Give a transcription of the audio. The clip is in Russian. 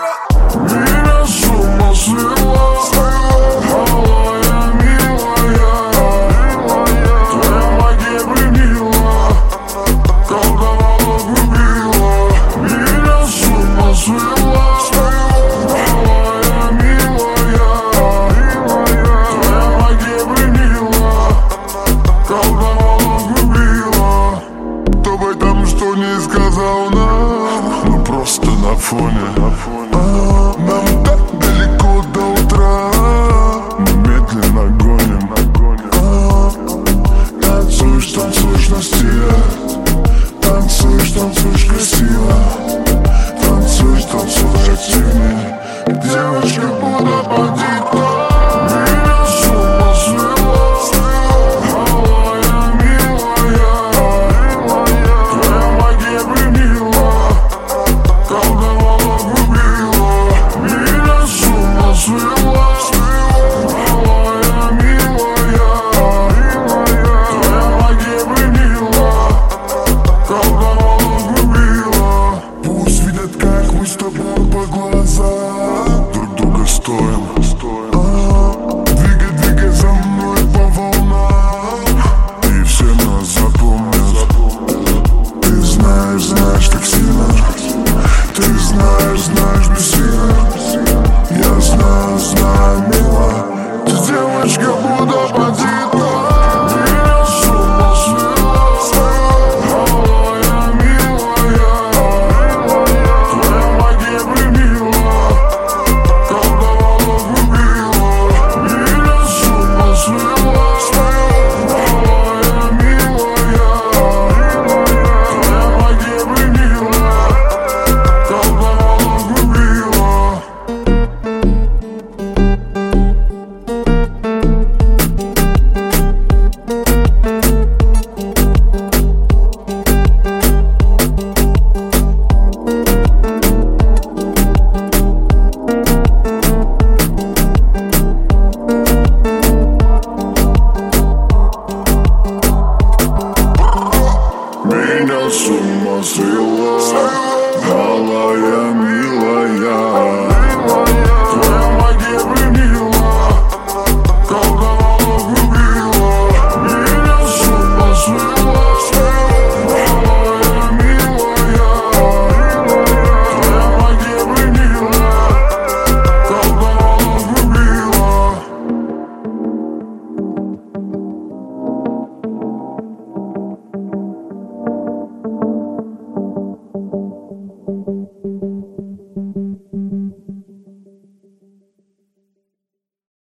Меня с ума свела, алая, милая, твоя магия пленила, колдовала, влюбила. Меня с ума свела, алая, милая, твоя магия пленила, колдовала, влюбила. Кто бы там что ни сказал нам, мы просто на фоне. Нам так далеко до утра, мы медленно гоним. Танцуешь, танцуешь на стиле, танцуешь, танцуешь красиво, танцуешь, танцуешь активней, девочка будто бандита. Меня с ума свела, алая, милая, твоя магия пленила, колдовала, влюбила. Меня с ума свела, алая, милая, твоя магия пленила, колдовала, влюбила. Пусть видят, как мы с тобой по глазам друг друга стоим. Двигай, двигай за мной по волнам, и все нас запомнят. Ты знаешь, знаешь так сильно, ты знаешь, знаешь бессильно. Я знаю, знаю, мила, ты девочка будто бандит.